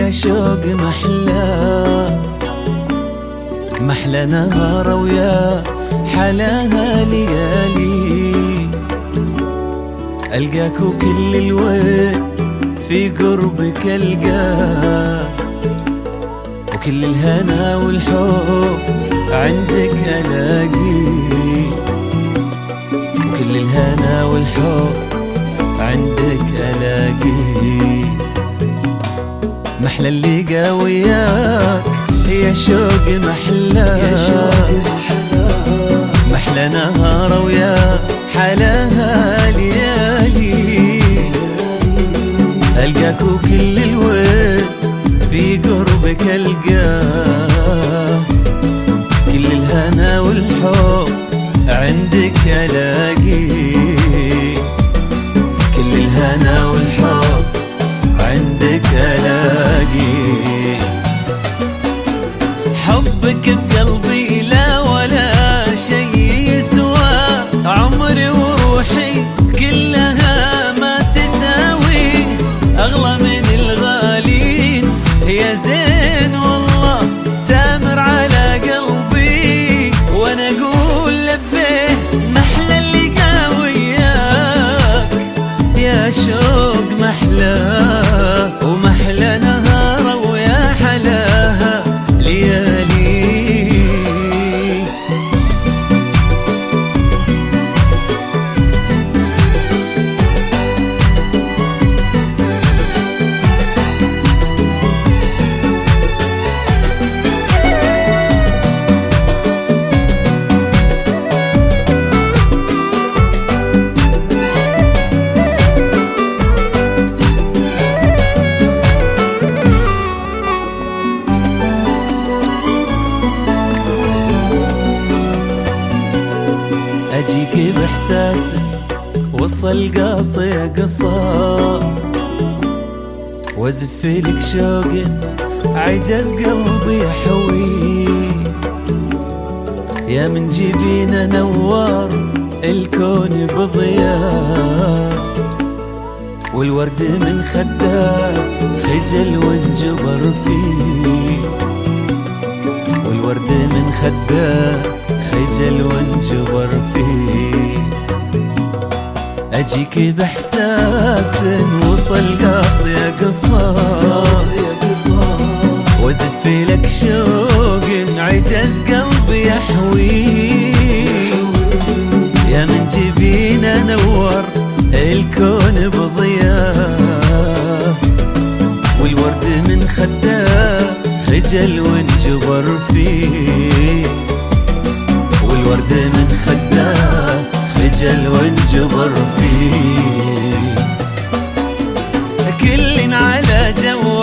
يا شوق محلى نهار ويا حلاها ليالي. ألقاك وكل الوين في قربك ألقاك، وكل الهنا والحب عندك ألاقي، وكل الهنا والحب عندك ألاقي. محلى اللقا وياك يا شوق محلى نهار ويا حلاها ليالي. ألقاك وكل الوين في قربك ألقاك، كل الهنا والحب عندك ألاقي، كل الهنا والحب عندك ألاقي. حبك بقلبي لا ولا شي يسوى، عمري وروحي كلها ما تساوي، أغلى من الغالين يا زين والله تامر على قلبي. وانا اقول لبيه محلى اللقا وياك يا شوق محلاه، ومحلى نهار ويا حلاها ليالي. أجيك بإحساسك وصل قاصي قصار، وازف لك شوق عجز قلبي يحوي. يا من جبينا نوار الكون بضياء، والورد من خدك خجل وانجبر فيه، والورد من خدك خجل وانجبر فيه. أجيك بإحساس وصل قاصي قصار، وازف لك شوق عجز قلبي يحوي. يا من جبينا نور الكون بضياء، والورد من خدك خجل وانجبر فيه، والورد من خداه خجل وانجبر فيه. كل على جو